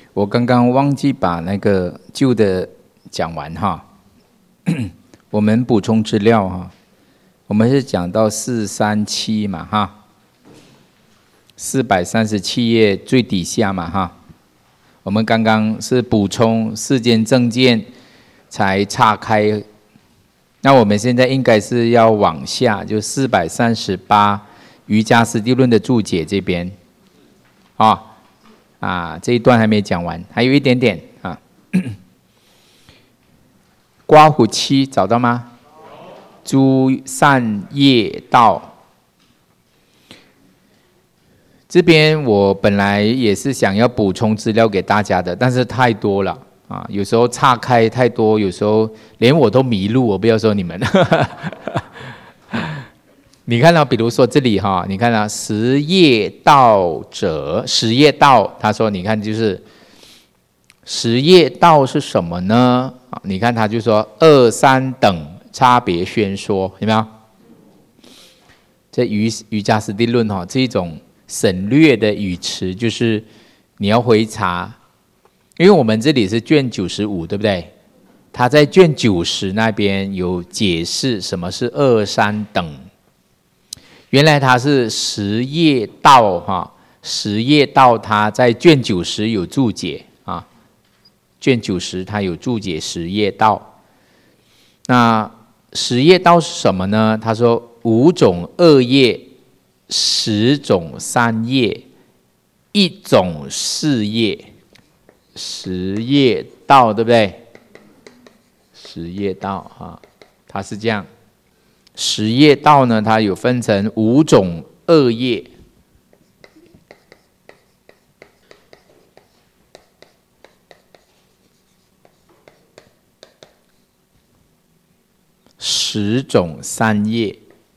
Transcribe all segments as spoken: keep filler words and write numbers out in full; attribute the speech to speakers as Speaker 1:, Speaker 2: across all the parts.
Speaker 1: 我刚刚忘记把那个旧的讲完哈，我们补充资料哈，我们是讲到四三七嘛哈，四百三十七页最底下嘛哈，我们刚刚是补充世间正见才岔开，那我们现在应该是要往下，就四百三十八瑜伽师地论的注解这边，啊。啊，这一段还没讲完，还有一点点啊。刮胡七找到吗？诸善业道。这边我本来也是想要补充资料给大家的，但是太多了啊，有时候岔开太多，有时候连我都迷路，我不要说你们。你看到、啊，比如说这里哈，你看到、啊、十业道者，十业道，他说，你看就是十业道是什么呢？你看他就说二三等差别宣说，有没有？这瑜瑜伽师地论哈，这一种省略的语词，就是你要回查，因为我们这里是卷九十五，对不对？他在卷九十那边有解释什么是二三等。原来他是十业道哈，十业道他在卷九十有注解啊，卷九十他有注解十业道。那十业道是什么呢？他说五种恶业，十种三业，一种四业，十业道对不对？十业道啊，他是这样。十业道呢，它有分成五种恶业，十种三业，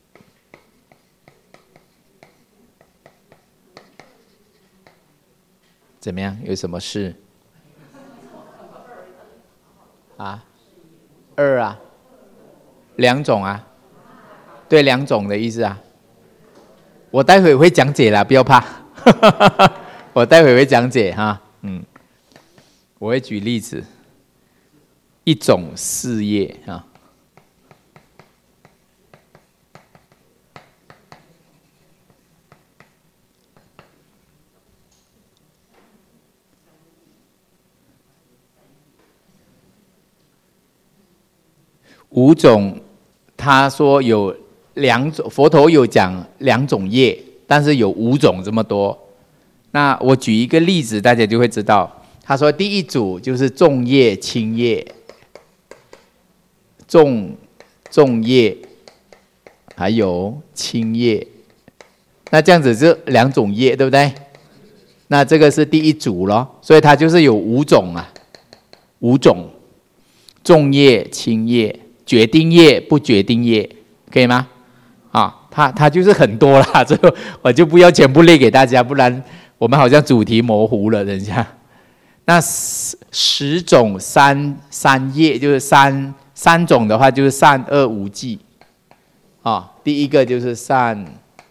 Speaker 1: 怎么样？有什么事？啊，二啊，两种啊。对，两种的意思啊，我待会会讲解啦，不要怕，我待会会讲解哈，嗯，我会举例子，一种事业啊，五种，他说有。两种佛陀有讲两种业，但是有五种这么多。那我举一个例子，大家就会知道。他说第一组就是重业、轻业，重重业，还有轻业。那这样子是两种业，对不对？那这个是第一组咯，所以它就是有五种啊，五种，重业、轻业、决定业、不决定业，可以吗？啊，它它就是很多啦，这个我就不要全部列给大家，不然我们好像主题模糊了。等一下，那十十种三三业就是三三种的话，就是善恶无记啊。第一个就是善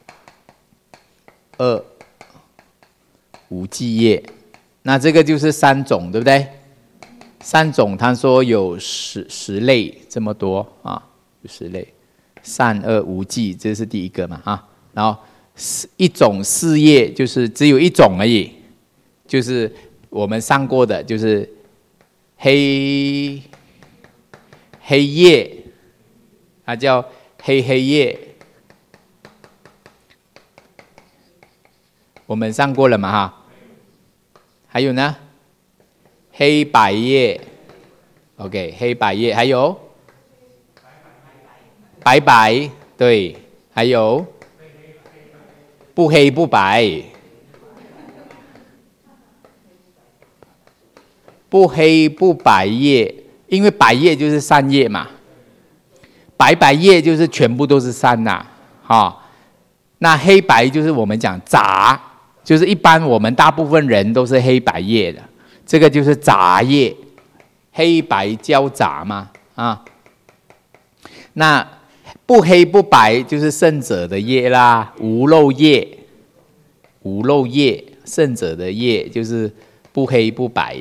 Speaker 1: 恶无记业，那这个就是三种，对不对？三种他说有十十类这么多啊，有十类。善恶无记，这是第一个嘛啊，然后一种事业就是只有一种而已，就是我们上过的，就是黑黑夜，它叫黑黑夜，我们上过了嘛哈。还有呢，黑白夜 ，OK， 黑白夜，还有。白白对，还有不黑不白，不黑不白夜，因为白夜就是善业嘛，白白夜就是全部都是善呐、啊，哈、哦。那黑白就是我们讲杂，就是一般我们大部分人都是黑白夜的，这个就是杂业，黑白交杂嘛，啊，那。不黑不白就是圣者的业啦，无漏业，无漏业，圣者的业就是不黑不白，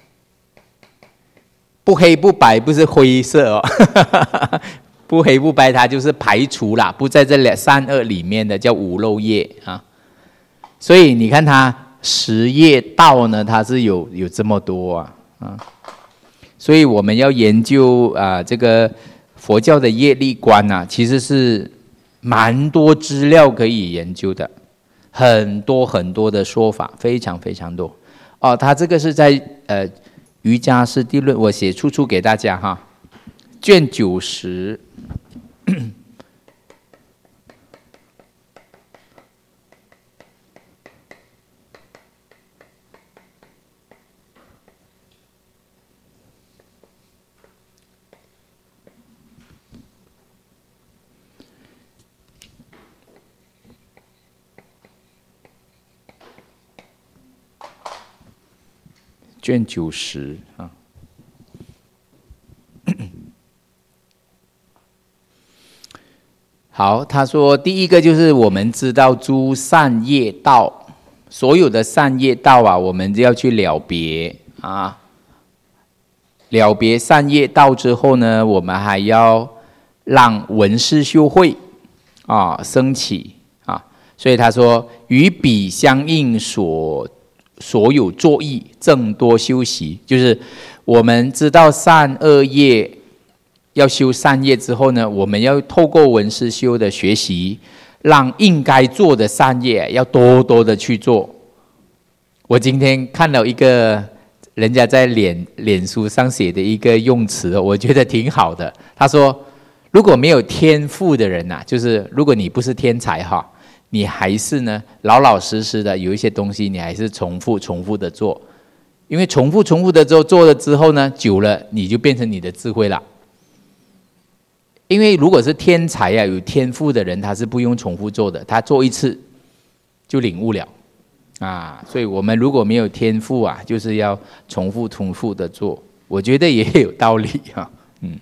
Speaker 1: 不黑不白不是灰色哦，不黑不白它就是排除啦，不在这两三恶里面的叫无漏业啊。所以你看它十业道呢，它是有有这么多啊啊，所以我们要研究啊这个佛教的业力观啊，其实是蛮多资料可以研究的，很多很多的说法，非常非常多哦。它这个是在呃瑜伽师地论，我写出处给大家哈，卷九十。卷九十啊，好，他说第一个就是我们知道诸善业道，所有的善业道啊，我们就要去了别啊。了别善业道之后呢，我们还要让闻思修慧啊升起啊，所以他说与彼相应所。所有作意正多修习，就是我们知道善恶业要修善业之后呢，我们要透过闻思修的学习，让应该做的善业要多多的去做。我今天看到一个人家在脸脸书上写的一个用词，我觉得挺好的。他说，如果没有天赋的人啊，就是如果你不是天才哈。你还是呢老老实实的有一些东西，你还是重复重复的做，因为重复重复的做做了之后呢，久了你就变成你的智慧了。因为如果是天才啊，有天赋的人，他是不用重复做的，他做一次就领悟了啊。所以我们如果没有天赋啊，就是要重复重复的做，我觉得也有道理啊。嗯。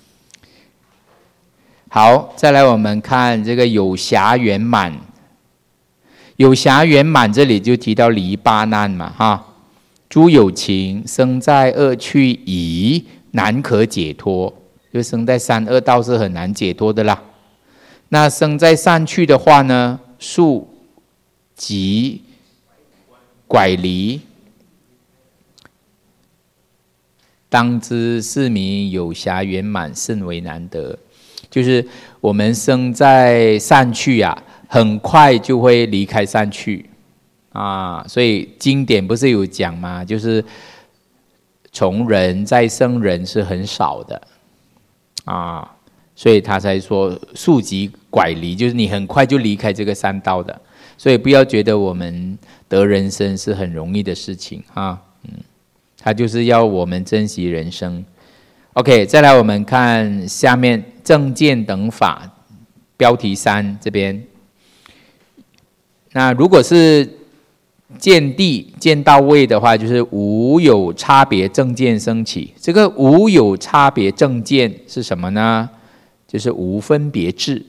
Speaker 1: 好，再来我们看这个有暇圆满。有暇圆满，这里就提到离八难嘛，哈，诸有情生在恶趣已难可解脱，就生在三恶道是很难解脱的啦。那生在善趣的话呢，速疾拐离，当知是名有暇圆满，甚为难得。就是我们生在善趣啊。很快就会离开善趣啊，所以经典不是有讲吗？就是从人再生人是很少的啊，所以他才说速疾拐离，就是你很快就离开这个三道的。所以不要觉得我们得人生是很容易的事情啊，嗯，他就是要我们珍惜人生。OK， 再来我们看下面正见等法，标题三这边。那如果是见地见到位的话，就是无有差别正见升起。这个无有差别正见是什么呢？就是无分别智。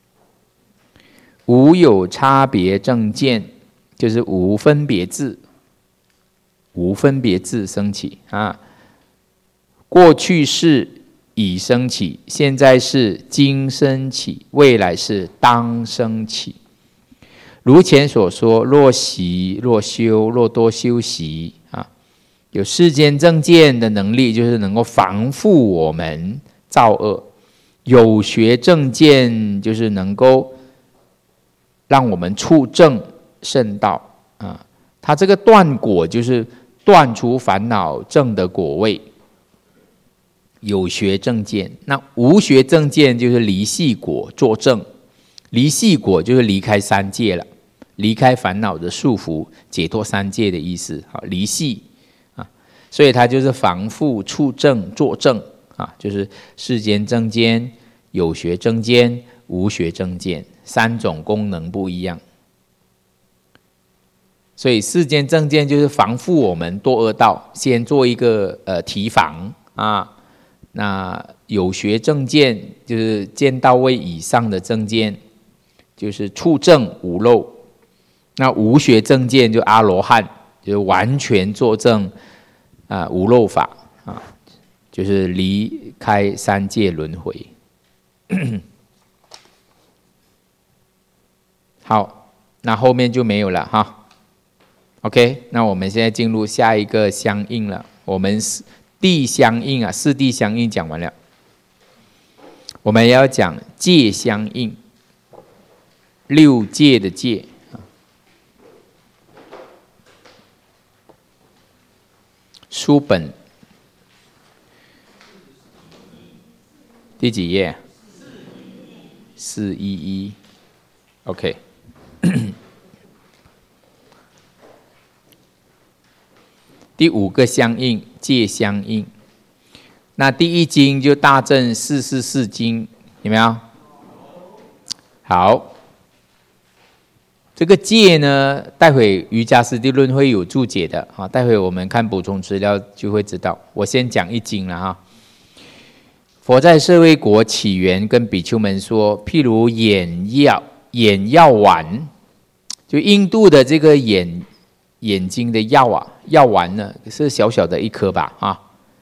Speaker 1: 无有差别正见就是无分别智，无分别智升起啊。过去是已升起，现在是今升起，未来是当升起。如前所说，若习若修若多修习啊，有世间正见的能力，就是能够防护我们造恶；有学正见，就是能够让我们处正圣道啊。它这个断果就是断除烦恼正的果位。有学正见，那无学正见就是离系果作正，离系果就是离开三界了。离开烦恼的束缚，解脱三界的意思。好，离系啊，所以它就是防护、处正、作正啊，就是世间正见、有学正见、无学正见三种功能不一样。所以世间正见就是防护我们堕恶道，先做一个呃提防啊。那有学正见就是见到位以上的正见，就是处正无漏。那无学正见就阿罗汉就是完全作证啊、呃、无漏法啊，就是离开三界轮回。好，那后面就没有了哈。OK， 那我们现在进入下一个相应了。我们地相应啊，四地相应讲完了，我们要讲界相应，六界的界。书本第几页？四一一。OK。第五个相应，界相应。那第一经就大正四四四经，有没有？好，这个界呢，待会瑜伽师地论会有注解的啊。待会我们看补充资料就会知道。我先讲一经了哈。佛在舍卫国起源，跟比丘们说，譬如眼药眼药丸，就印度的这个眼眼睛的药啊。药丸呢是小小的一颗吧，啊，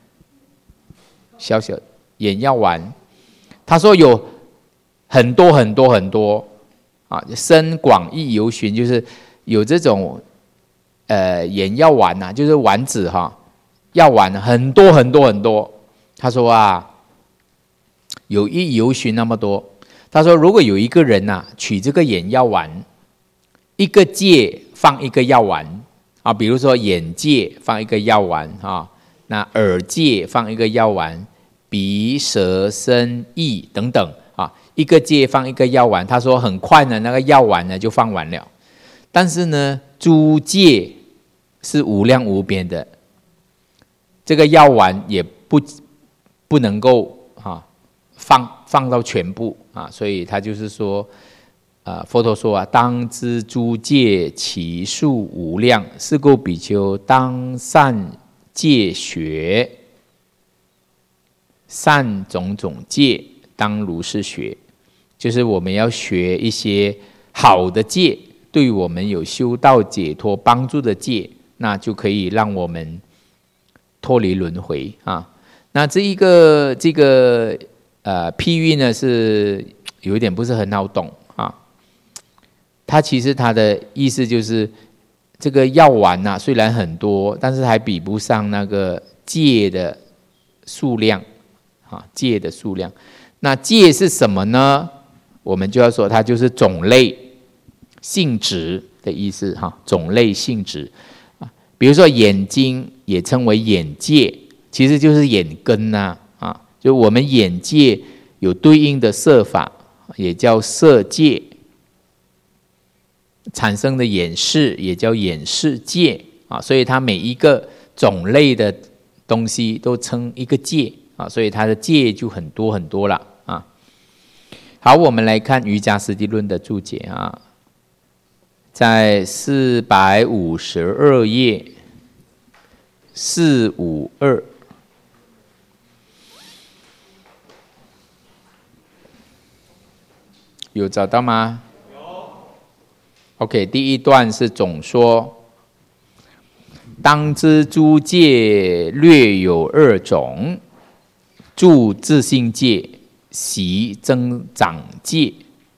Speaker 1: 小小眼药丸。他说有很多很多很多啊，深广易游巡，就是有这种呃眼药丸呐、啊，就是丸子哈、啊，药丸很多很多很多。他说啊，有一游巡那么多。他说如果有一个人呐、啊，取这个眼药丸，一个戒放一个药丸。啊，比如说眼界放一个药丸啊，那耳界放一个药丸，鼻舌身意等等啊，一个界放一个药丸。他说很快呢，那个药丸呢就放完了。但是呢，诸界是无量无边的，这个药丸也不不能够啊放放到全部啊，所以他就是说。啊，佛陀说啊，当知诸界其数无量，是故比丘当善戒学，善种种戒，当如是学。就是我们要学一些好的戒，对我们有修道解脱帮助的戒，那就可以让我们脱离轮回啊。那这一个这个呃譬喻呢，是有一点不是很好懂。它其实它的意思就是，这个药丸呐、啊，虽然很多，但是还比不上那个戒的数量，啊，戒的数量。那戒是什么呢？我们就要说它就是种类、性质的意思，哈，种类、性质啊。比如说眼睛也称为眼界，其实就是眼根呐、啊，啊，就我们眼界有对应的色法，也叫色界。产生的眼识也叫眼识界啊，所以它每一个种类的东西都称一个界啊，所以它的界就很多很多了啊。好，我们来看瑜伽师地论的注解啊，在四百五十二页四五二。有找到吗？OK， 第一段是总说，当知诸界略有二种，住自性界，习增长界。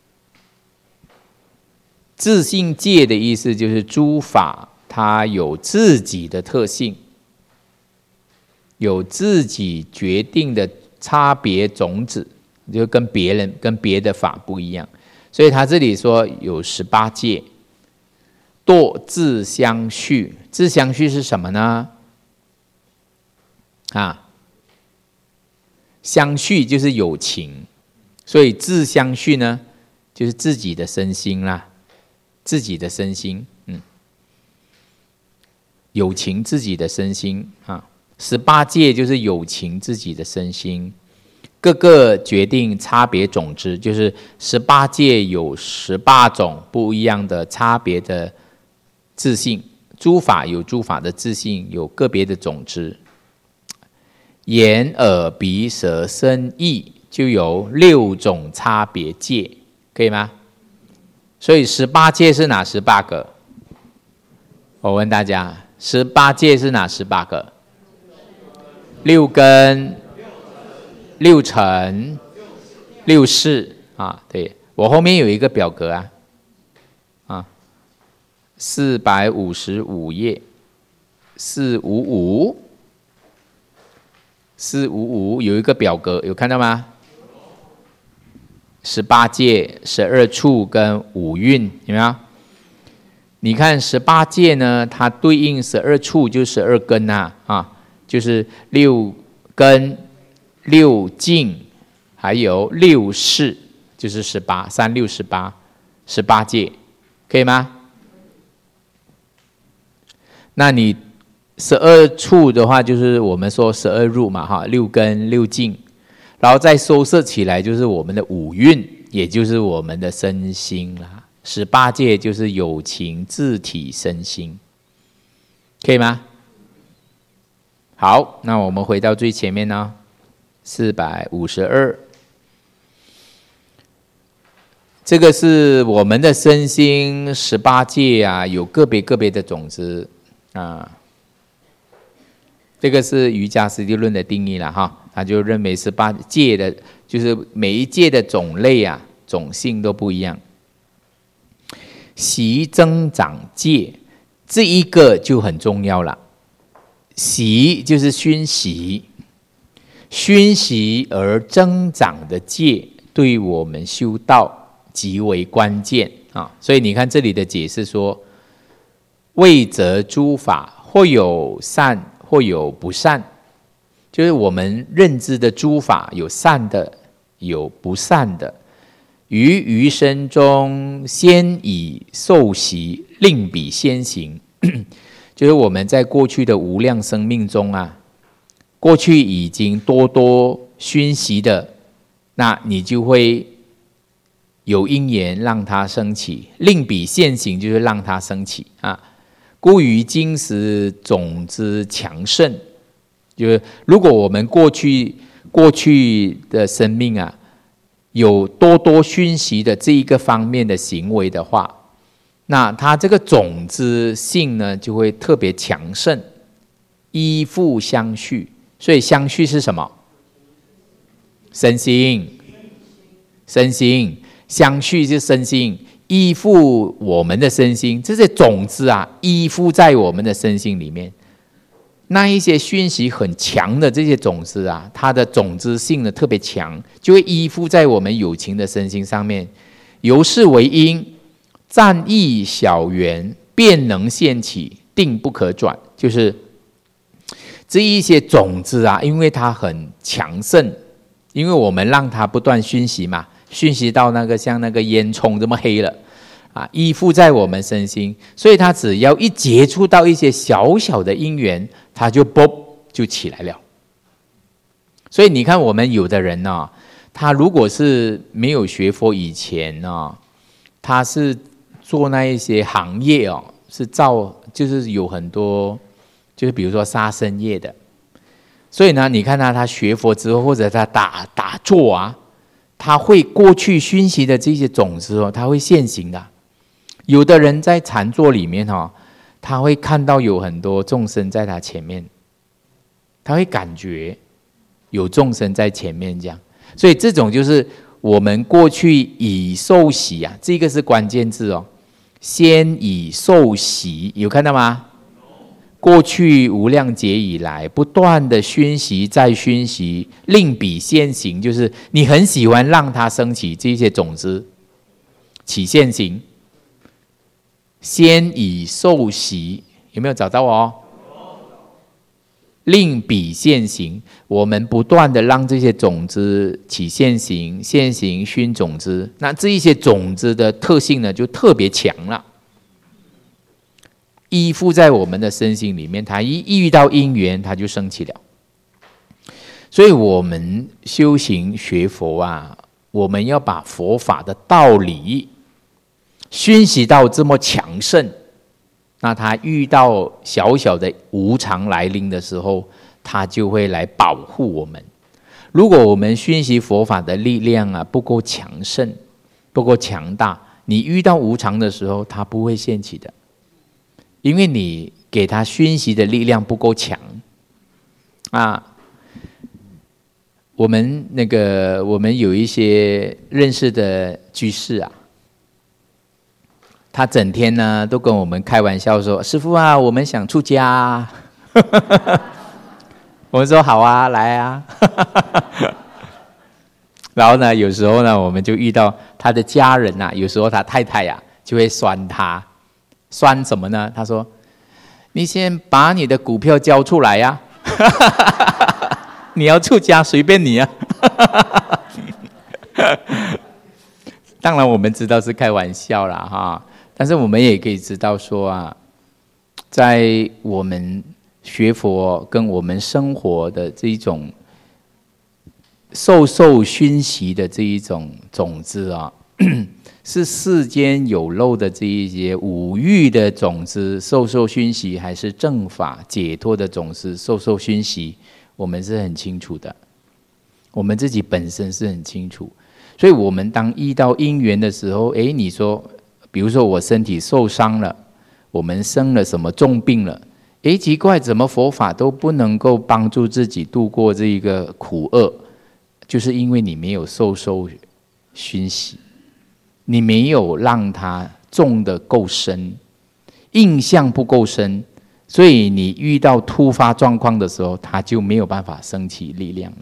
Speaker 1: 自性界的意思就是诸法它有自己的特性，有自己决定的差别种子，就跟别人跟别的法不一样。所以他这里说有十八界。堕自相续，自相续是什么呢？啊，相续就是有情，所以自相续呢，就是自己的身心啦，自己的身心，嗯，有情自己的身心啊。十八界就是有情自己的身心，各个决定差别种子，就是十八界有十八种不一样的差别的。自性，诸法有诸法的自性，有个别的种子。眼、耳、鼻、舌、身、意，就有六种差别界，可以吗？所以十八界是哪十八个？我问大家， 十八界是哪十八个？六根、六尘、六识啊。对，我后面有一个表格啊，啊，四百五十五页，四五五，四五五有一个表格，有看到吗？十八界、十二处跟五蕴，有没有？你看十八界呢，它对应十二处就是十二根啊，啊，就是六根、六境，还有六识，就是十八，三六十八，十八界，可以吗？那你十二处的话，就是我们说十二入嘛，哈，六根、六境，然后再收摄起来，就是我们的五蕴，也就是我们的身心啦。十八界就是有情自体身心，可以吗？好，那我们回到最前面呢，四百五十二，这个是我们的身心十八界啊，有个别个别的种子啊。这个是瑜伽师地论的定义了哈，他就认为十八界的，就是每一界的种类啊，种性都不一样。习增长界，这一个就很重要了。习就是熏习，熏习而增长的界，对我们修道极为关键啊。所以你看这里的解释说，为则诸法，或有善，或有不善，就是我们认知的诸法有善的，有不善的。于余生中，先以受习，令彼先行。就是我们在过去的无量生命中啊，过去已经多多熏习的，那你就会有因缘让它升起，令彼现行就是让它升起啊。故于今时种子强盛，就是如果我们过去过去的生命啊，有多多熏习的这一个方面的行为的话，那它这个种子性呢就会特别强盛，依附相续。所以相续是什么？身心，身心相续是身心，依附我们的身心，这些种子啊，依附在我们的身心里面。那一些讯息很强的这些种子啊，它的种子性呢特别强，就会依附在我们有情的身心上面，由是为因，暂益小缘，便能现起，定不可转。就是这一些种子啊，因为它很强盛，因为我们让它不断熏习嘛，熏习到那个像那个烟囱这么黑了啊，依附在我们身心，所以它只要一接触到一些小小的因缘，它就啵就起来了。所以你看，我们有的人呢、哦，他如果是没有学佛以前呢、哦，他是做那一些行业哦，是造就是有很多，就是比如说杀生业的。所以呢，你看他他学佛之后，或者他打打坐啊，他会过去熏习的这些种子哦，他会现行的。有的人在禅坐里面哈、哦，他会看到有很多众生在他前面，他会感觉有众生在前面这样，所以这种就是我们过去以受习啊，这个是关键字哦，先以受习，有看到吗？过去无量劫以来，不断的熏习再熏习，令彼现行，就是你很喜欢让它升起这些种子，起现行。先以受习，有没有找到哦？令彼现行，我们不断的让这些种子起现行，现行熏种子，那这一些种子的特性呢，就特别强了，依附在我们的身心里面，它一遇到因缘，它就升起了。所以我们修行学佛啊，我们要把佛法的道理熏习到这么强盛，那他遇到小小的无常来临的时候，他就会来保护我们。如果我们熏习佛法的力量啊不够强盛，不够强大，你遇到无常的时候，它不会现起的，因为你给他熏习的力量不够强啊。我们那个我们有一些认识的居士啊，他整天呢都跟我们开玩笑说：“师父啊，我们想出家啊。”我们说好啊，来啊。然后呢，有时候呢，我们就遇到他的家人啊，有时候他太太啊就会酸他，酸什么呢？他说：“你先把你的股票交出来呀、啊，你要出家随便你啊。”当然我们知道是开玩笑啦哈，但是我们也可以知道说啊，在我们学佛跟我们生活的这一种受受熏习的这一种种子啊，是世间有漏的这一些五欲的种子受受熏习，还是正法解脱的种子受受熏习，我们是很清楚的，我们自己本身是很清楚。所以我们当遇到因缘的时候，诶，你说比如说我身体受伤了，我们生了什么重病了，诶，奇怪，怎么佛法都不能够帮助自己度过这一个苦厄？就是因为你没有受受熏习，你没有让它种得够深，印象不够深，所以你遇到突发状况的时候，它就没有办法升起力量了。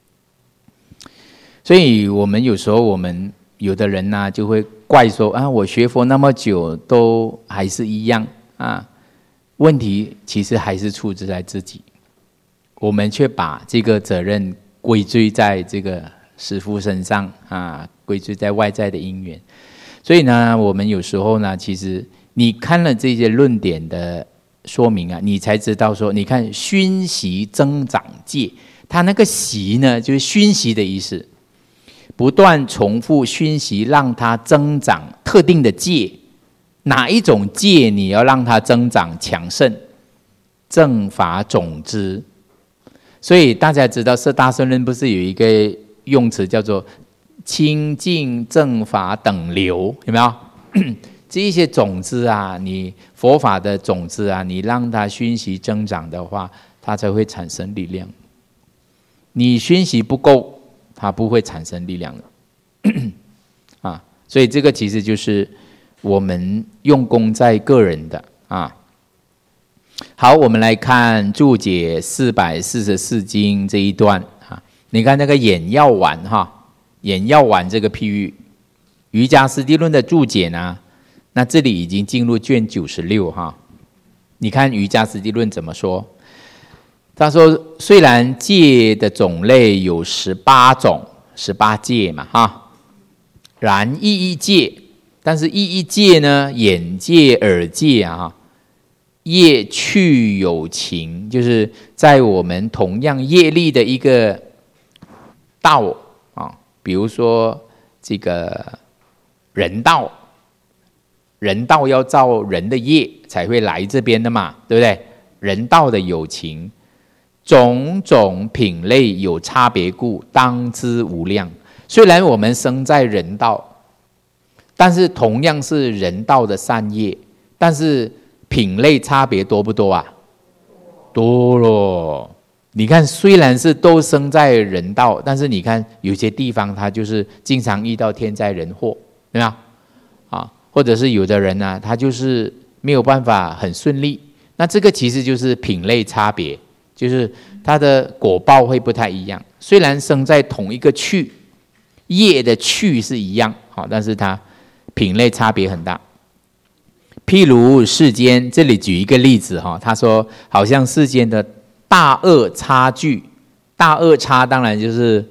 Speaker 1: 所以我们有时候我们有的人呢、啊、就会怪说啊，我学佛那么久都还是一样啊。问题其实还是出自在自己，我们却把这个责任归罪在这个师父身上啊，归罪在外在的因缘。所以呢，我们有时候呢，其实你看了这些论点的说明啊，你才知道说，你看熏习增长戒，它那个习呢，就是熏习的意思，不断重复熏习，让它增长特定的戒。哪一种戒你要让它增长强盛？正法种子。所以大家知道摄大圣论不是有一个用词叫做清净正法等流，有没有？这一些种子啊，你佛法的种子啊，你让它熏习增长的话，它才会产生力量。你熏习不够，它不会产生力量的。啊，所以这个其实就是我们用功在个人的啊。好，我们来看注解四百四十四经这一段啊。你看那个眼药丸哈，眼药丸这个譬喻，瑜伽师地论的注解呢，那这里已经进入卷九十六哈。你看瑜伽师地论怎么说？他说，虽然戒的种类有十八种，十八戒嘛哈，然一一戒，但是一一戒呢，眼戒、耳戒啊，业趣有情，就是在我们同样业力的一个道啊，比如说这个人道，人道要造人的业才会来这边的嘛，对不对？人道的有情，种种品类有差别故，当知无量。虽然我们生在人道，但是同样是人道的善业，但是品类差别多不多啊？多咯。你看，虽然是都生在人道，但是你看有些地方它就是经常遇到天灾人祸，对吗？啊，或者是有的人呢、啊，他就是没有办法很顺利。那这个其实就是品类差别，就是它的果报会不太一样。虽然生在同一个趣，业的趣是一样，好，但是它品类差别很大。譬如世间，这里举一个例子哈，他说好像世间的大恶差距，大恶差当然就是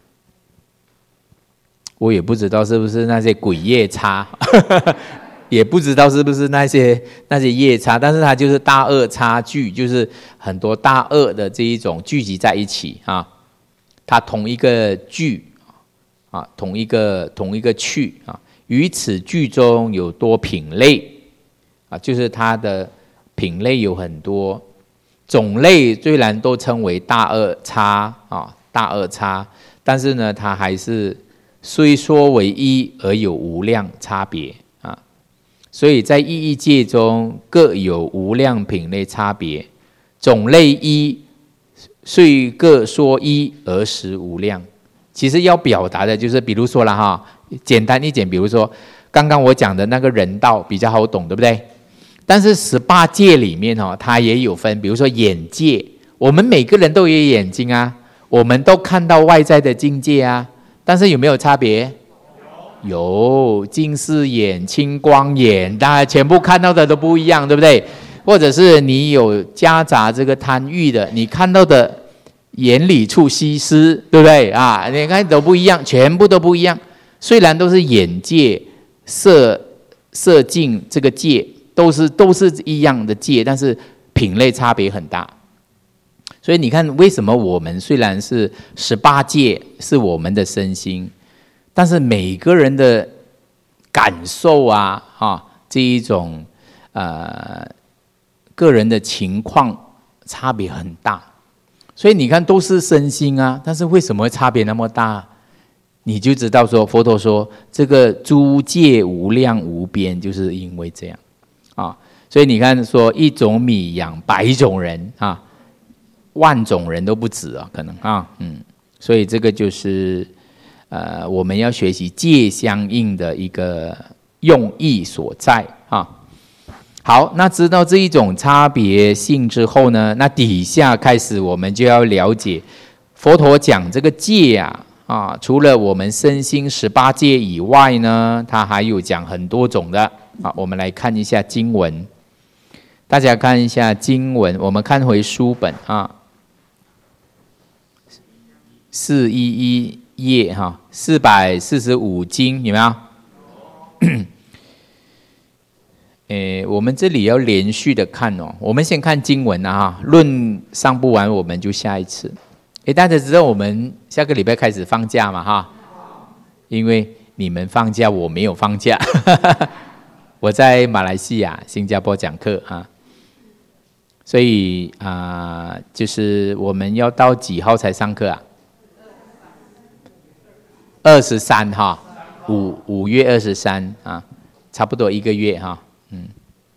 Speaker 1: 我也不知道是不是那些鬼夜叉，也不知道是不是那些那些夜叉，但是它就是大恶差距，就是很多大恶的这一种聚集在一起啊，它同一个聚啊，同一个同一个趣啊，于此聚中有多品类。啊，就是它的品类有很多，种类虽然都称为大恶差啊，大恶差，但是呢，它还是虽说为一而有无量差别啊。 所以在意义界中各有无量品类差别，种类一，虽各说一而实无量。其实要表达的就是，比如说了哈，简单一点，比如说刚刚我讲的那个人道比较好懂，对不对？但是十八界里面哦，它也有分，比如说眼界，我们每个人都有眼睛啊，我们都看到外在的境界啊，但是有没有差别？有，近视眼、青光眼，大家全部看到的都不一样，对不对？或者是你有夹杂这个贪欲的，你看到的眼里出西施，对不对啊？你看都不一样，全部都不一样。虽然都是眼界、色色境这个界，都是都是一样的界，但是品类差别很大。所以你看，为什么我们虽然是十八界是我们的身心，但是每个人的感受啊，啊这一种呃个人的情况差别很大。所以你看，都是身心啊，但是为什么会差别那么大？你就知道说，佛陀说这个诸界无量无边，就是因为这样啊。所以你看说，一种米养百种人啊，万种人都不止啊，可能啊，嗯。所以这个就是呃，我们要学习界相应的一个用意所在啊。好，那知道这一种差别性之后呢，那底下开始我们就要了解佛陀讲这个界啊，啊，除了我们身心十八界以外呢，他还有讲很多种的啊。我们来看一下经文，大家看一下经文，我们看回书本啊，四一一页哈，四百四十五经有没有？诶，我们这里要连续的看哦。我们先看经文啊，哈，论上不完，我们就下一次。诶，大家知道我们下个礼拜开始放假嘛，哈？因为你们放假，我没有放假，我在马来西亚、新加坡讲课啊，所以啊、呃，就是我们要到几号才上课啊？二十三哈，五五月二十三啊，差不多一个月哈。嗯，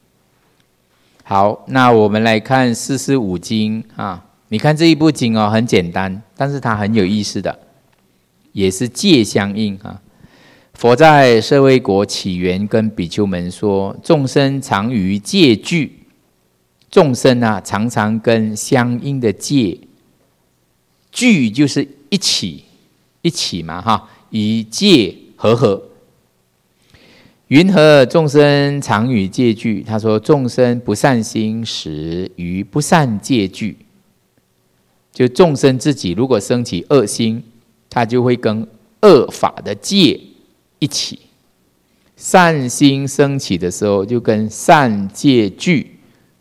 Speaker 1: 好，那我们来看四十五经啊。你看这一部经哦，很简单，但是它很有意思的，也是界相应啊。佛在舍卫国起源跟比丘们说，众生常于界聚，众生啊常常跟相应的界聚，就是一起一起嘛哈，以界和合。云何众生常与界聚？他说，众生不善心时，于不善界聚。就众生自己如果升起恶心，他就会跟恶法的界一起；善心升起的时候，就跟善界聚；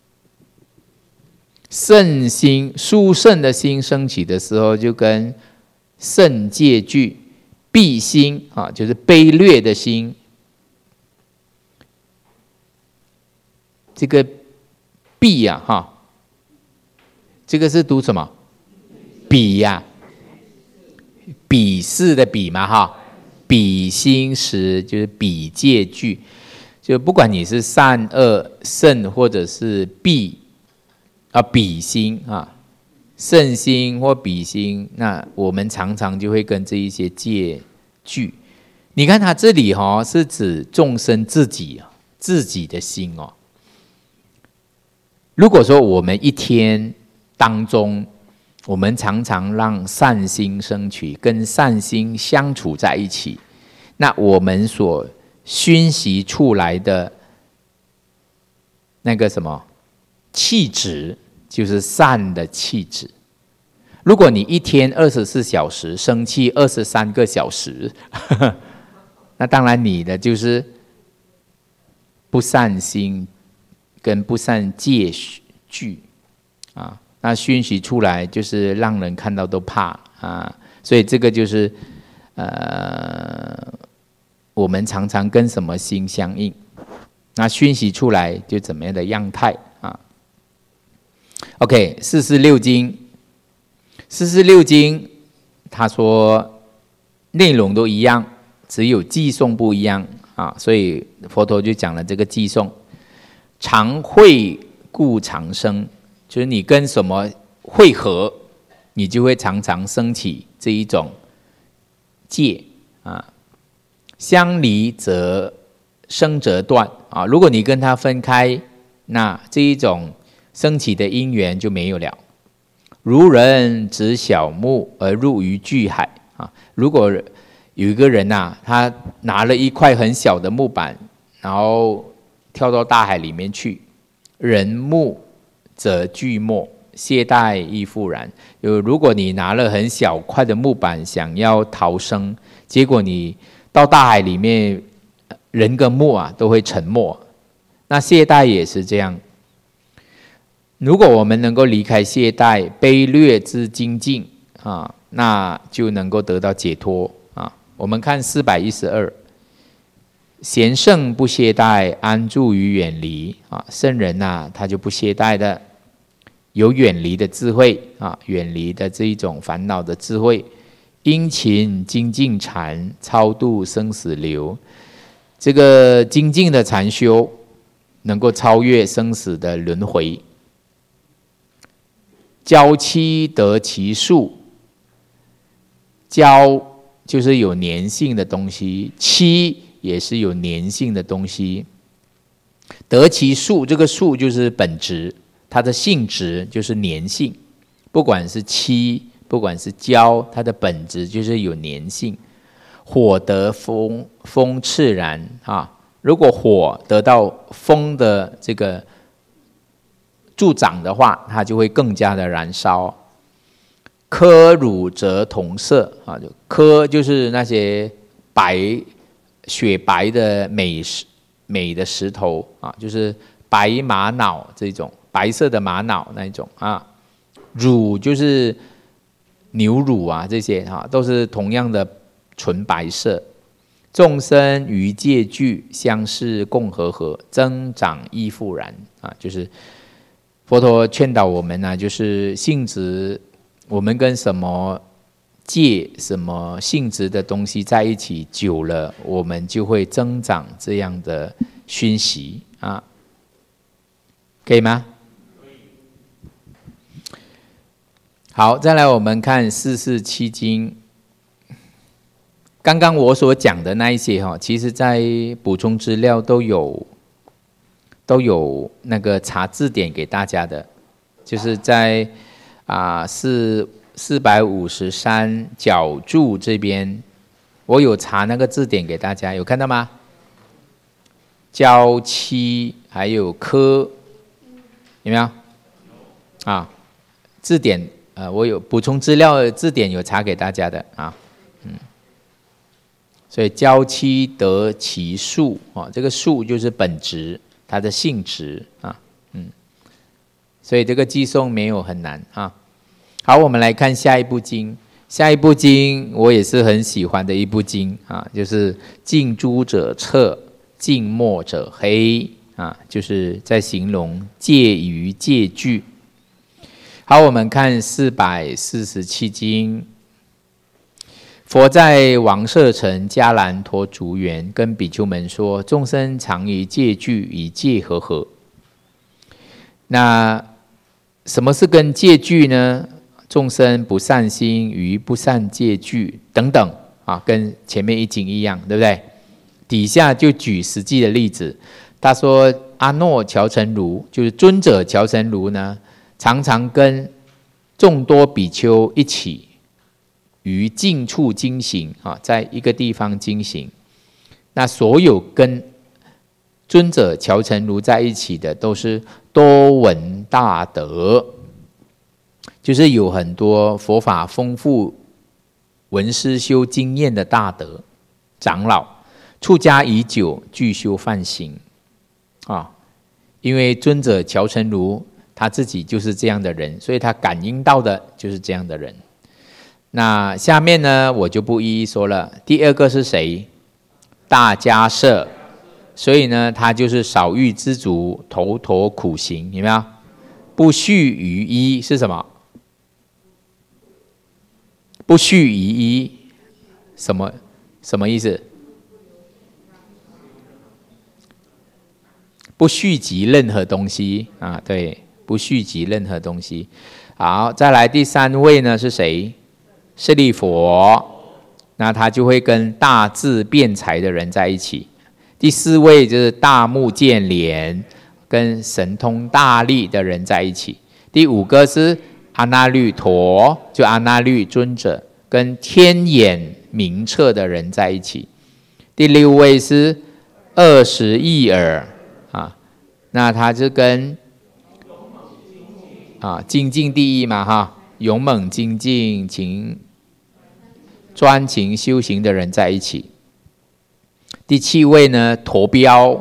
Speaker 1: 圣心、殊胜的心升起的时候，就跟圣界聚；悲心啊，就是卑劣的心。这个鄙呀，哈，这个是读什么？鄙呀，鄙视的鄙嘛，哈，鄙心时就是鄙界聚，就不管你是善恶圣或者是鄙啊鄙心啊，圣心或鄙心，那我们常常就会跟这一些界聚。你看他这里哈、哦，是指众生自己自己的心哦。如果说我们一天当中，我们常常让善心升起，跟善心相处在一起，那我们所熏习出来的那个什么气质，就是善的气质。如果你一天二十四小时生气二十三个小时，呵呵，那当然你的就是不善心跟不善戒聚啊，那熏习出来就是让人看到都怕啊，所以这个就是呃，我们常常跟什么心相应，那熏习出来就怎么样的样态啊 ？OK， 四十六经，四十六经，他说内容都一样，只有寄诵不一样啊，所以佛陀就讲了这个偈颂：常会故常生，就是你跟什么会合，你就会常常升起这一种戒啊。相离则生则断啊，如果你跟他分开，那这一种升起的因缘就没有了。如人执小木而入于巨海啊，如果有一个人呐、啊，他拿了一块很小的木板，然后跳到大海里面去，人木则巨没，懈怠亦复然。有如果你拿了很小块的木板想要逃生，结果你到大海里面，人跟木啊都会沉没。那懈怠也是这样。如果我们能够离开懈怠，卑劣之精进啊，那就能够得到解脱啊。我们看四百一十二，贤圣不懈怠，安住于远离啊。圣人啊，他就不懈怠的，有远离的智慧啊，远离的这一种烦恼的智慧。殷勤精进禅，超度生死流。这个精进的禅修，能够超越生死的轮回。娇妻得其数，娇就是有粘性的东西，妻也是有粘性的东西。得其数，这个数就是本质，它的性质就是粘性。不管是妻，不管是胶，它的本质就是有粘性。火得风，风炽然啊！如果火得到风的这个助长的话，它就会更加的燃烧。科乳则同色啊，就科就是那些白雪白的美美的石头啊，就是白玛瑙这种白色的玛瑙那一种啊。乳就是牛乳啊，这些啊都是同样的纯白色。众生于戒具，相视共和合，增长亦复然啊，就是佛陀劝导我们呢、啊，就是性质，我们跟什么戒、什么性质的东西在一起久了，我们就会增长这样的熏习啊，可以吗？好，再来我们看四四七经。刚刚我所讲的那一些哈，其实在补充资料都有都有那个查字典给大家的，就是在啊四四百五十三角注这边，我有查那个字典给大家，有看到吗？娇妻还有科，有没有？啊，字典。呃，我有补充资料，字典有查给大家的啊，嗯，所以娇妻得其数啊，这个数就是本质，它的性质啊，嗯，所以这个偈颂没有很难啊。好，我们来看下一部经，下一部经我也是很喜欢的一部经啊，就是近朱者赤，近墨者黑啊，就是在形容戒于戒具。好，我们看四百四十七经。佛在王舍城迦兰陀竹园，跟比丘们说：众生常于戒具，以戒和合。那什么是跟戒具呢？众生不善心于不善戒具等等啊，跟前面一经一样，对不对？底下就举实际的例子。他说：阿耨乔陈如，就是尊者乔陈如呢。常常跟众多比丘一起于近处经行啊，在一个地方经行。那所有跟尊者乔陈如在一起的，都是多闻大德，就是有很多佛法丰富、闻思修经验的大德长老，出家已久，具修梵行啊。因为尊者乔陈如他自己就是这样的人，所以他感应到的就是这样的人。那下面呢，我就不一一说了。第二个是谁？大迦叶，所以呢，他就是少欲知足，头陀苦行，有没有？不续于一是什么？不续于一，什么什么意思？ 不续集任何东西啊，对，不续集任何东西。好，再来第三位呢是谁？舍利佛，那他就会跟大智辩才的人在一起。第四位就是大目犍连，跟神通大力的人在一起。第五个是阿那律陀，就阿那律尊者，跟天眼明彻的人在一起。第六位是二十亿耳啊，那他就跟啊精进第一嘛哈，勇猛精进勤专情修行的人在一起。第七位呢，陀标，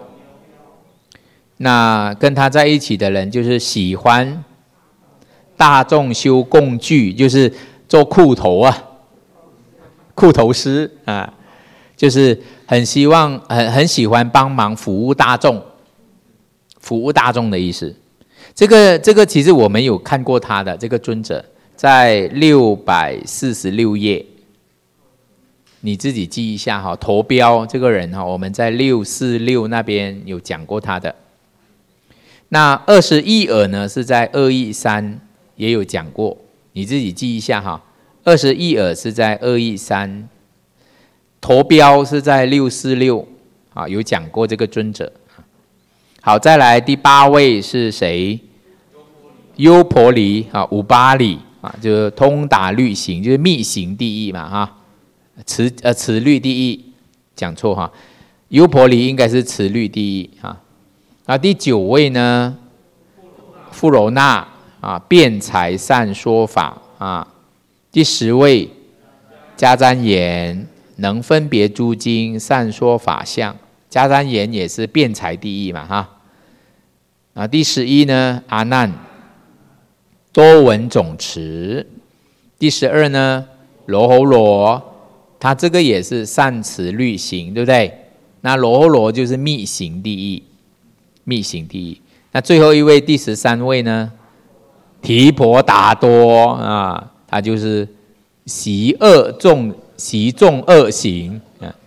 Speaker 1: 那跟他在一起的人就是喜欢大众修供具，就是做裤头啊，裤头师啊，就是很希望很很喜欢帮忙服务大众，服务大众的意思。这个这个其实我们有看过他的这个尊者，在六百四十六页，你自己记一下哈。陀标这个人哈，我们在六四六那边有讲过他的。那二十亿耳呢，是在二一三也有讲过，你自己记一下哈。二十亿耳是在二一三，陀标是在六四六啊，有讲过这个尊者。好，再来第八位是谁？优婆离啊，五八里啊，就是通达律行，就是密行第一嘛哈，持呃持律第一，讲错哈，优婆离应该是持律第一啊。那第九位呢？富楼那啊，辩才善说法啊。第十位迦旃延，能分别诸经，善说法相。迦旃延也是辩才第一嘛哈。啊，第十一呢，阿难，多闻总持。第十二呢，罗睺罗，他这个也是善持律行，对不对？那罗睺罗就是密行第一，密行第一。那最后一位第十三位呢，提婆达多啊，他就是习恶众，习众恶行。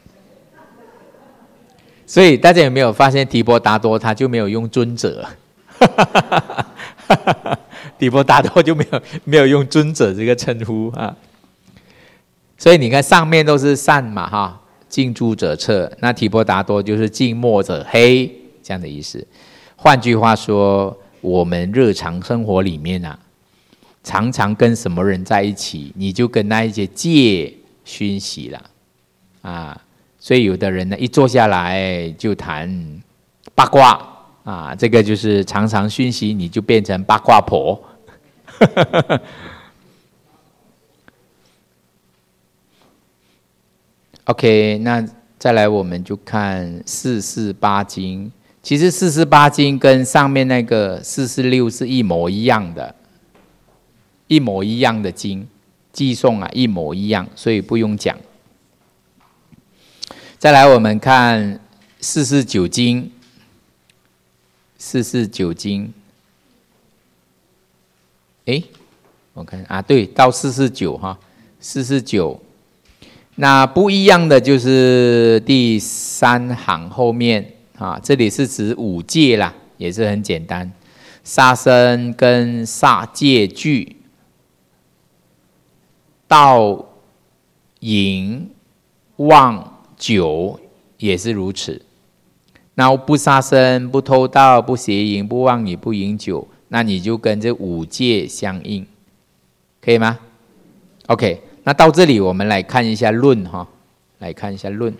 Speaker 1: 所以大家有没有发现提婆达多他就没有用尊者，提婆达多就没有没有用尊者这个称呼啊。所以你看上面都是善嘛哈，近朱者赤，那提婆达多就是近墨者黑这样的意思。换句话说，我们日常生活里面啊，常常跟什么人在一起，你就跟那一些戒熏习了啊。所以有的人呢，一坐下来就谈八卦啊，这个就是常常熏习，你就变成八卦婆。OK， 那再来我们就看四四八经。其实四四八经跟上面那个四四六是一模一样的，一模一样的经，寄诵啊一模一样，所以不用讲。再来我们看四四九经，四四九经，哎，我看啊，对，到四四九哈，四四九，那不一样的就是第三行后面啊，这里是指五戒啦，也是很简单，杀生跟杀戒具，盗淫妄酒也是如此。那不杀生、不偷盗、不邪淫、不妄语、不饮酒，那你就跟这五戒相应，可以吗 ？OK， 那到这里我们来看一下论哈，来看一下论。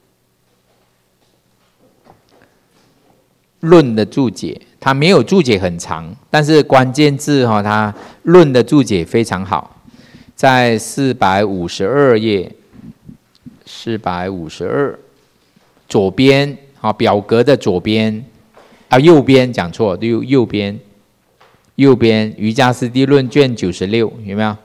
Speaker 1: 论的注解，它没有注解很长，但是关键字哈，它论的注解非常好，在四百五十二页。四百五十二，左边啊，表格的左边啊，右边讲错，右右边，右边瑜伽师地论卷九十六有没有？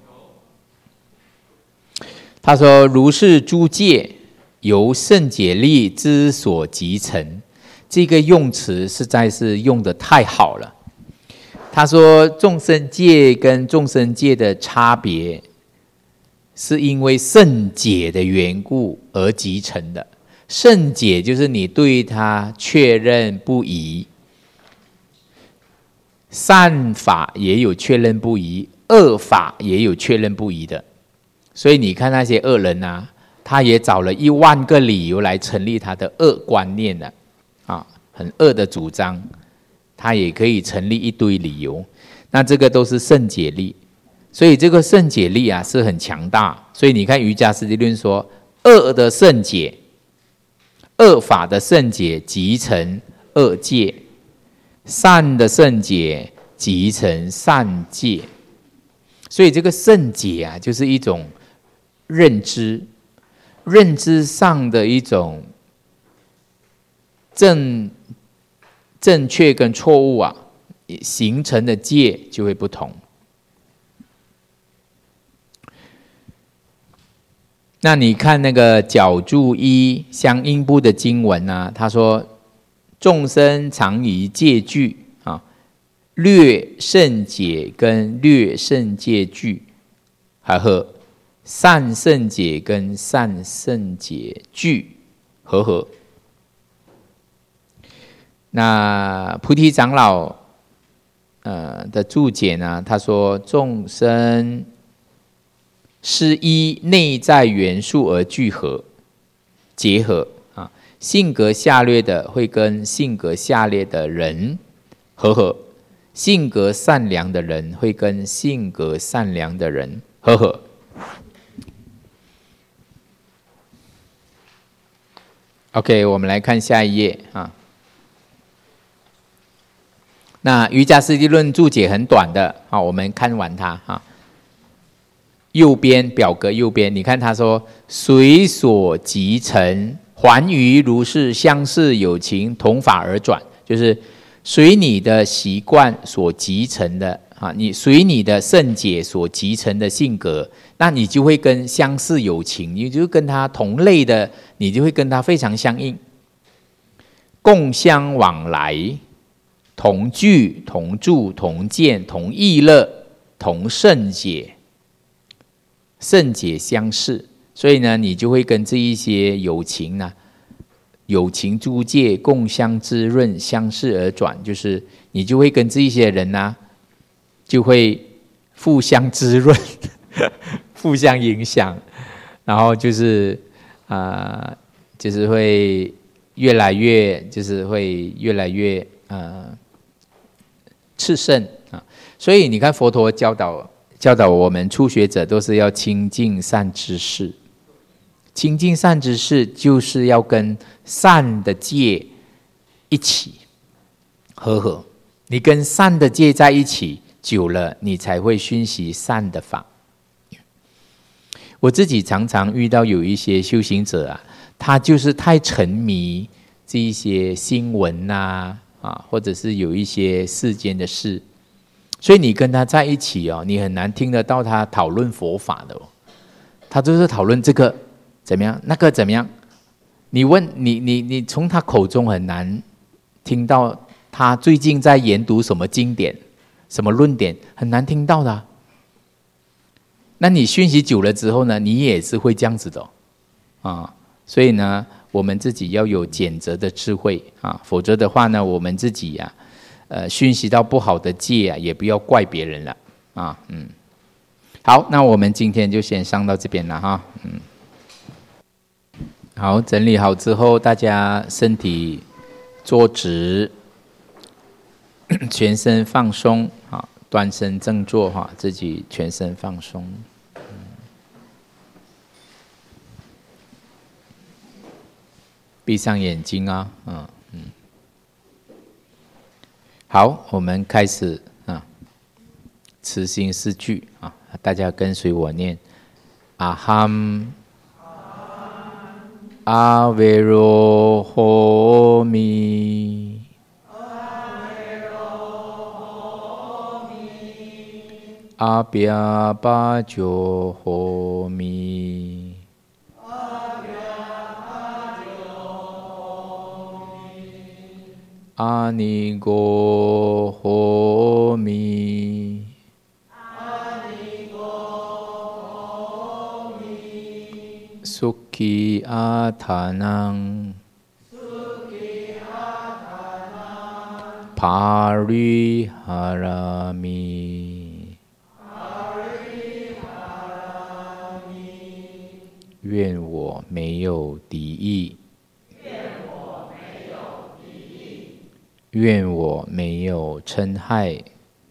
Speaker 1: 他说：“如是诸戒，由胜解力之所集成。”这个用词实在是用得太好了。他说：“众生戒跟众生戒的差别。”是因为胜解的缘故而集成的， 圣解就是你对它确认不疑，善法也有确认不疑，恶法也有确认不疑的。所以你看那些恶人啊，他也找了一万个理由来成立他的恶观念的啊，很恶的主张，他也可以成立一堆理由。那这个都是圣解力。所以这个圣解力啊是很强大，所以你看瑜伽师地论说，恶的圣解，恶法的圣解即成恶戒，善的圣解即成善戒。所以这个圣解啊，就是一种认知，认知上的一种正正确跟错误啊，形成的戒就会不同。那你看那个角注一相应部的经文啊，他说众生常以戒具啊，略圣解跟略圣戒具，还和善圣解跟善圣解具和合。那菩提长老呃的注解呢，他说众生是依内在元素而聚合结合啊，性格下劣的会跟性格下劣的人和合，性格善良的人会跟性格善良的人和合。OK， 我们来看下一页啊。那瑜伽师地论注解很短的啊，我们看完它啊。右边表格右边，你看他说随所集成，还于如是相似有情，同法而转，就是随你的习惯所集成的啊，你随你的圣解所集成的性格，那你就会跟相似有情，你就跟他同类的，你就会跟他非常相应，共相往来，同聚同住同见同意乐同圣解。圣解相似，所以呢，你就会跟这一些有情呢，有情诸界共相滋润，相似而转，就是你就会跟这一些人呢，就会互相滋润，互相影响，然后就是啊、呃，就是会越来越，就是会越来越呃炽盛啊。所以你看佛陀教导。教导我们初学者都是要亲近善知识，亲近善知识就是要跟善的戒一起和合。你跟善的戒在一起久了，你才会熏习善的法。我自己常常遇到有一些修行者啊，他就是太沉迷这一些新闻啊，啊，或者是有一些世间的事。所以你跟他在一起哦，你很难听得到他讨论佛法的哦，他就是讨论这个怎么样，那个怎么样。你问你你你从他口中很难听到他最近在研读什么经典、什么论点，很难听到的啊。那你讯息久了之后呢，你也是会这样子的啊。所以呢，我们自己要有拣择的智慧啊，否则的话呢，我们自己呀、啊。呃，熏习到不好的戒啊，也不要怪别人了啊。嗯，好，那我们今天就先上到这边了哈。嗯，好，整理好之后，大家身体坐直，全身放松，好，端身正坐哈，自己全身放松。嗯、闭上眼睛啊，嗯。好，我们开始啊，持心四句啊，大家跟随我念：阿含阿维罗吼咪，阿比阿巴九吼咪。阿尼果吼咪，阿尼果吼咪，苏ขิ阿他囊帕ရိ哈拉米，愿我没有敌意，愿我没有嗔害，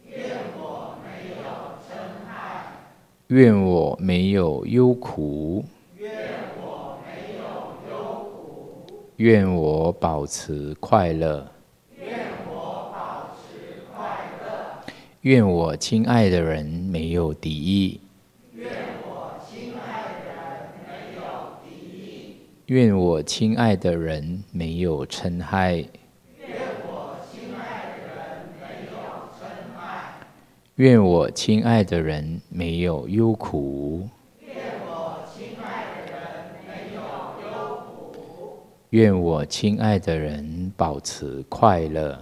Speaker 1: 愿我没有忧苦，愿我保持快乐，愿我亲爱的人没有敌意，愿我亲爱的人没有嗔害，愿我亲爱的人没有忧苦，愿我亲爱的人保持快乐。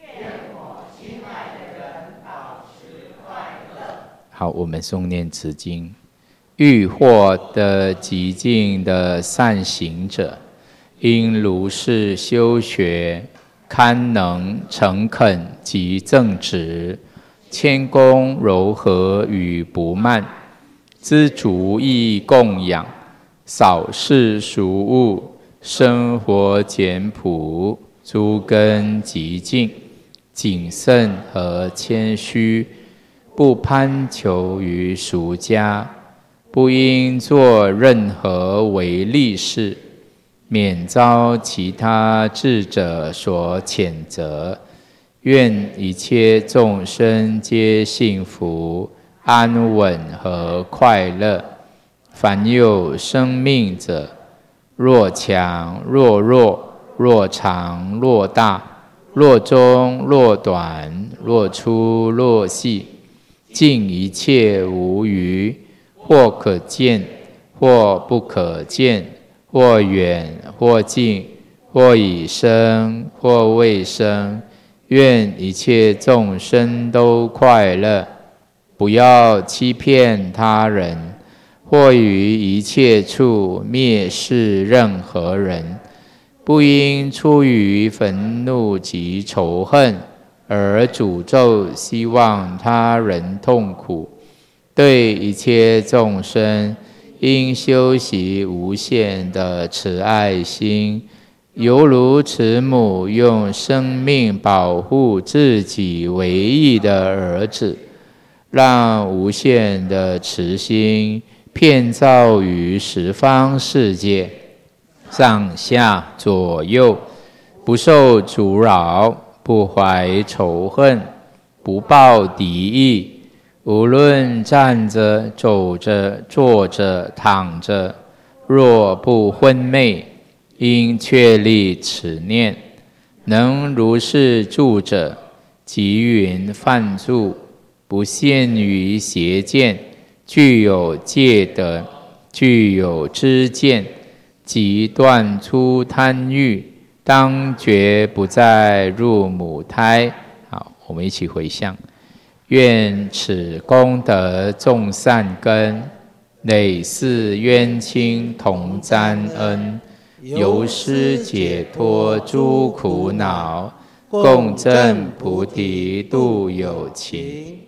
Speaker 1: 好，我们诵念此经。欲获得极尽的善行者，应如是修学，堪能诚恳及正直，谦恭柔和与不慢，知足易供养，少事俗物，生活简朴，诸根极净，谨慎和谦虚，不攀求于俗家，不应做任何违利事，免遭其他智者所谴责。愿一切众生皆幸福、安稳和快乐。凡有生命者，若强若弱，若长若大，若中若短，若粗若细，尽一切无余，或可见，或不可见，或远或近，或已生，或未生。愿一切众生都快乐，不要欺骗他人，或于一切处蔑视任何人，不应出于愤怒及仇恨而诅咒希望他人痛苦。对一切众生，应修习无限的慈爱心，犹如慈母用生命保护自己唯一的儿子，让无限的慈心遍照于十方世界，上下左右，不受阻扰，不怀仇恨，不抱敌意。无论站着、走着、坐着、躺着，若不昏昧，应确立此念，能如是住着，即云梵住，不陷于邪见，具有戒德，具有知见，即断出贪欲，当觉不再入母胎。好，我们一起回向。愿此功德种善根，累世冤亲同沾恩，由施解脱诸苦恼，共振菩提度有情。